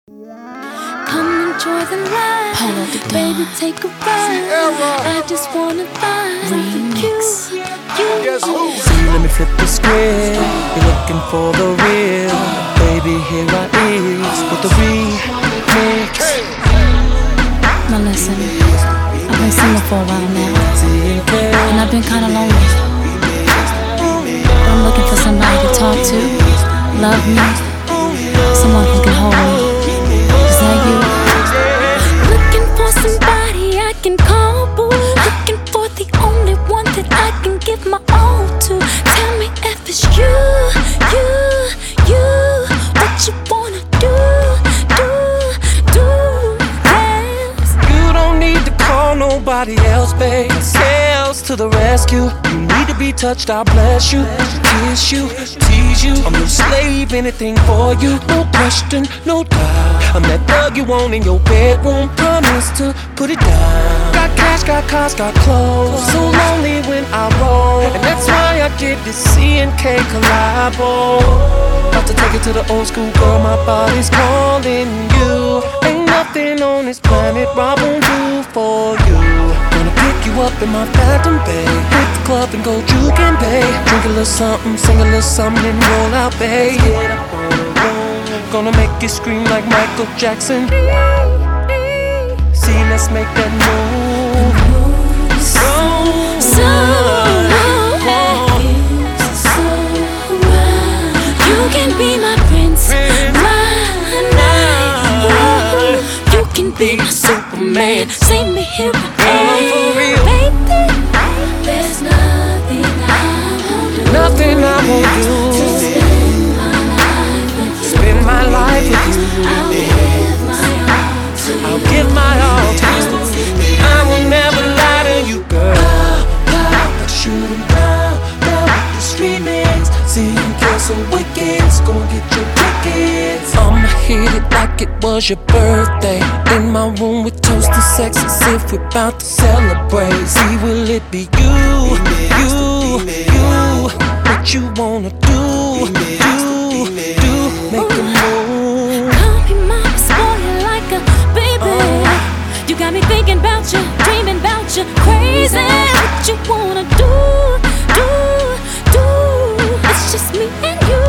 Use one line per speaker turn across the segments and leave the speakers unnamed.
Come enjoy the life, baby, take a ride. I just wanna vibe with you.
Let me flip the script. You're looking for the real, baby. Here I is with the remix.
Now listen, I've been single for a while now, and I've been kinda lonely. But I'm looking for somebody to talk to, love me, someone who can hold me. Is that you? Looking for somebody I can call boo. Looking for the only one that I can give my all to. Tell me if it's you. What you wanna do, yes.
You don't need to call nobody else, babe. Sales to the rescue. You need to be touched, I'll bless you, kiss you, tease you. I'm no slave, anything for you, no question, no doubt. I'm that thug you want in your bedroom, promise to put it down. Got cash, got cars, got clothes, so lonely when I roll. And that's why I did this C&K collabo. About to take it to the old school, girl, my body's calling you. Ain't nothing on this planet I won't do for you. Gonna pick you up in my Phantom Bay, hit the club and go jukin' bay. Drink a little something, sing a little something and roll out, babe. Gonna make you scream like Michael Jackson. See, let's make that move.
You can be my prince, my knight. You can be my Superman. Save me here, baby. There's nothing I won't do.
Nothing I won't do. Spend my life with you. I'll give my all to you. I will never lie to you, girl. But shoot 'em down with the streamings. See you get so wicked, go get your tickets. I'ma hit it like it was your birthday. In my room with toast and sex as if we're about to celebrate. See, will it be you? What you wanna do? Make a move.
Come be mama, spoil you like a baby. You got me thinking about you, dreaming about you, crazy. What you wanna do? It's just me and you.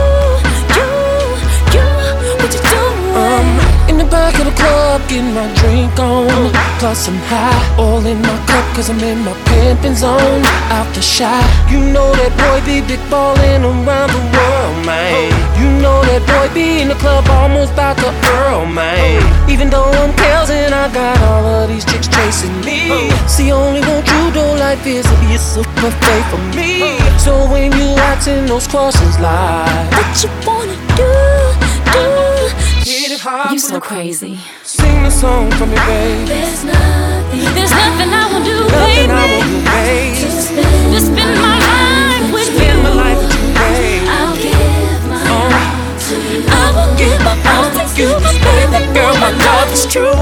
What you doing?
In the back of the club, getting my drink on. Plus I'm high, all in my cup, cause I'm in my pimpin' zone. Out the shot, you know that boy be big ballin' around the world, man. You know that boy be in the club almost about to Earl, man. Even though I'm Kels and I got all of these chicks chasing me. See, only want you don't like this to be a super fake for me. So when you actin' those questions like,
what you wanna do?
Hit it hard.
You so crazy.
Sing the song for me, babe.
There's nothing I won't do,
Nothing
baby.
I won't do, babe.
To spend my life with you.
Spend my life with you, babe.
I'll give my all to you. I will give my all to you, my baby
Girl, my love is true.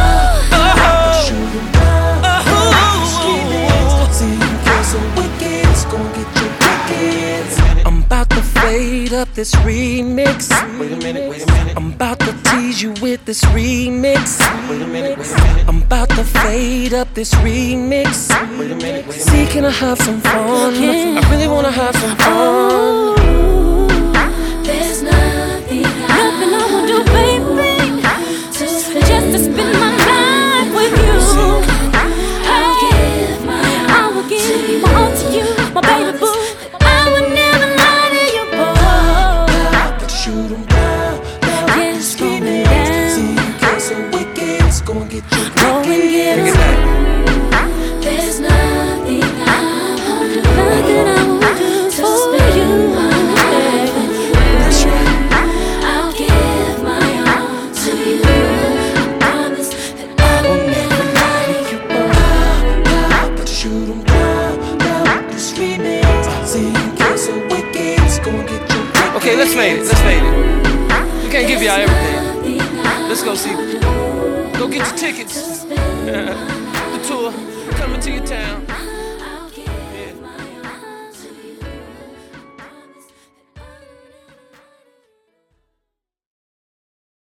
I'm about to fade up this remix. Wait a minute. I'm about to tease you with this remix. Wait a minute. I'm about to fade up this remix. Wait a minute. See, can I have some fun? I really wanna have some fun.
There's nothing I won't do, baby. Just to spend my life with you. I will give my all to you, my baby boo. I would never lie to you, boy.
But shoot 'em down.
Yes, shoot 'em down.
See, you get so wicked, go and get your
Go and get 'em. There's nothing I won't do. Nothing I won't do for you.
That's right.
I'll give my all to you. I promise that I will never lie to you, boy.
But shoot 'em down with this remix. See, you get so wicked, go and get your tickets.
Okay, let's fade it. We can't give y'all everything. Let's go see. Go get your tickets. The tour coming to your town.